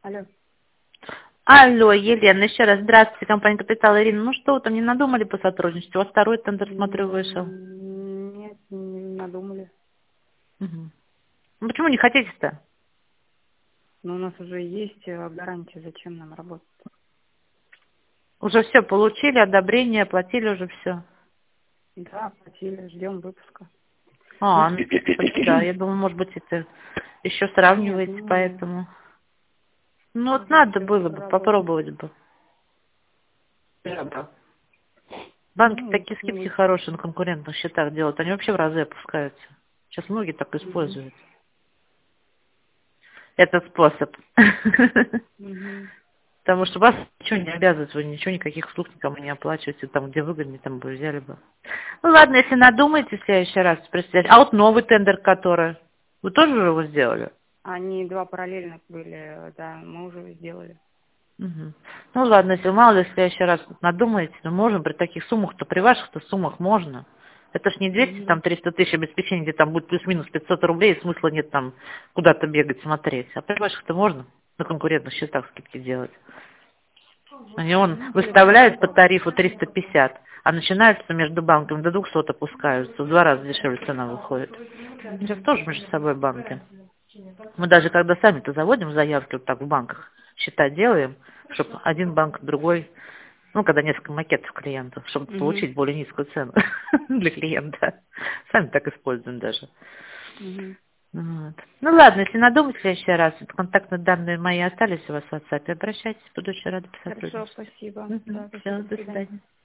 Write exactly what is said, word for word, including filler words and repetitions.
Алло. Алло, Елена, еще раз здравствуйте, компания «Капитал», Ирина. Ну что вы там, не надумали по сотрудничеству? У вас второй тендер, смотрю, вышел. М, Нет, не надумали. Угу. Ну почему не хотите-то? Но у нас уже есть э, гарантия, зачем нам работать. Уже все получили, одобрение, оплатили уже все. Да, оплатили, ждем выпуска. А, ну, да, я думаю, может быть, это еще Нет, сравниваете, ну, поэтому. Ну вот уже надо все было бы, проработано. попробовать бы. Да. Банки Ну, такие скидки вы- хорошие на конкурентных счетах делают, они вообще в разы опускаются. Сейчас многие так Мгм. используют этот способ. Мгм. Потому что вас ничего не обязывает, вы ничего, никаких услуг никому не оплачиваете, там, где выгоднее, там бы взяли бы. Ну ладно, если надумаете в следующий раз представить. А вот новый тендер, который, вы тоже уже его сделали? Они два параллельных были, да, мы уже сделали. Мгм. Ну ладно, если мало ли в следующий раз надумаете, то можем при таких суммах-то, при ваших-то суммах можно. Это ж не двести, там, Мгм. триста тысяч обеспечений, где там будет плюс-минус пятьсот рублей, и смысла нет там куда-то бегать, смотреть. А при ваших-то можно на конкурентных счетах скидки делать. Они он Ну, хорошо. выставляет по тарифу триста пятьдесят, а начинается между банками до двухсот опускаются. В два раза дешевле цена выходит. Сейчас тоже между собой банки. Мы даже когда сами-то заводим заявки вот так в банках, счета делаем, чтобы один банк, другой, ну, когда несколько макетов клиентов, чтобы Угу. получить более низкую цену для клиента. Сами так используем даже. Угу. Вот. Ну ладно, если надумать в следующий раз, вот контактные данные мои остались у вас в WhatsApp, обращайтесь, буду очень рада Хорошо, посотрудничать. спасибо. Угу. Да, Все, спасибо, до до свидания. свидания.